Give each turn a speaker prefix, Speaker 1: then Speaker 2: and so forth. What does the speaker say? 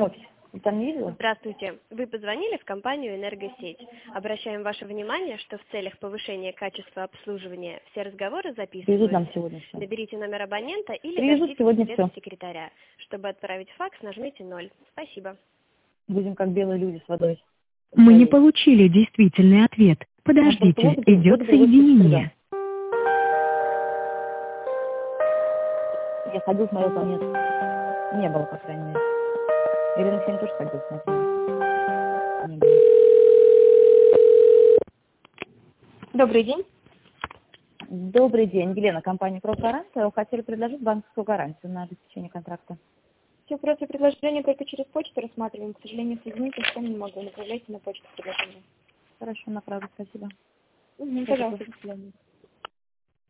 Speaker 1: офисе. Вы там не видела?
Speaker 2: Здравствуйте. Вы позвонили в компанию «Энергосеть». Обращаем ваше внимание, что в целях повышения качества обслуживания все разговоры
Speaker 1: Привезут нам
Speaker 2: записываются.
Speaker 1: сегодня все.
Speaker 2: Наберите номер абонента или
Speaker 1: Привезут сегодня все.
Speaker 2: секретаря. Чтобы отправить факс, нажмите 0. Спасибо.
Speaker 1: Будем как белые люди с водой.
Speaker 3: Мы не получили действительный ответ. Подождите, идет соединение.
Speaker 1: Я ходил, смотрел, там нет. Не было, по крайней мере. Ирина Ксения тоже ходила, смотрела. Не было.
Speaker 4: Добрый день.
Speaker 1: Добрый день, Елена, компания «Прогаранция». Хотели предложить банковскую гарантию на обеспечение контракта.
Speaker 4: Все вопросы и предложения только через почту рассматриваем. К сожалению, соединиться с вами не могу. Направляйте на почту предложения.
Speaker 1: Хорошо, направлю, спасибо.
Speaker 4: Пожалуйста, до свидания.